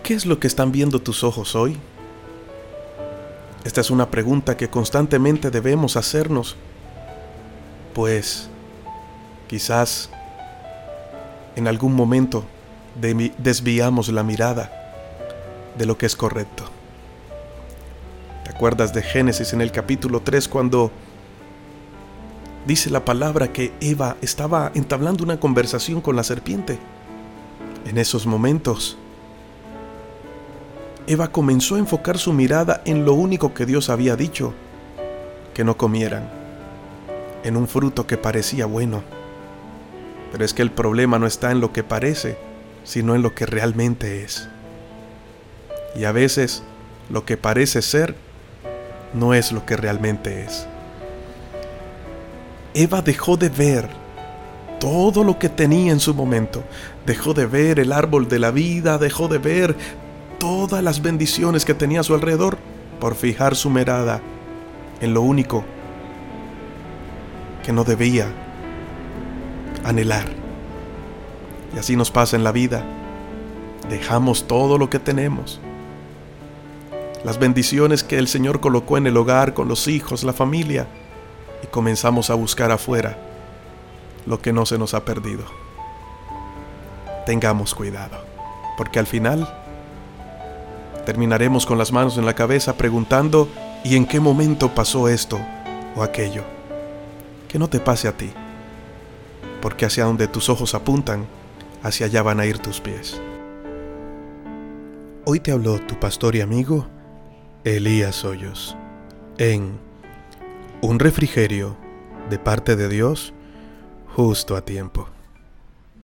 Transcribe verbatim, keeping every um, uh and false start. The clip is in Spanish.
¿Qué es lo que están viendo tus ojos hoy? Esta es una pregunta que constantemente debemos hacernos, pues quizás en algún momento desviamos la mirada de lo que es correcto. ¿Te acuerdas de Génesis en el capítulo tres cuando dice la palabra que Eva estaba entablando una conversación con la serpiente? En esos momentos, Eva comenzó a enfocar su mirada en lo único que Dios había dicho, que no comieran, en un fruto que parecía bueno. Pero es que el problema no está en lo que parece, sino en lo que realmente es. Y a veces, lo que parece ser, no es lo que realmente es. Eva dejó de ver todo lo que tenía en su momento. Dejó de ver el árbol de la vida, dejó de ver todas las bendiciones que tenía a su alrededor por fijar su mirada en lo único que no debía anhelar. Y así nos pasa en la vida. Dejamos todo lo que tenemos, las bendiciones que el Señor colocó en el hogar, con los hijos, la familia, y comenzamos a buscar afuera lo que no se nos ha perdido. Tengamos cuidado, porque al final terminaremos con las manos en la cabeza preguntando ¿y en qué momento pasó esto o aquello? Que no te pase a ti, porque hacia donde tus ojos apuntan, hacia allá van a ir tus pies. Hoy te habló tu pastor y amigo Elías Hoyos en Un refrigerio de parte de Dios justo a tiempo.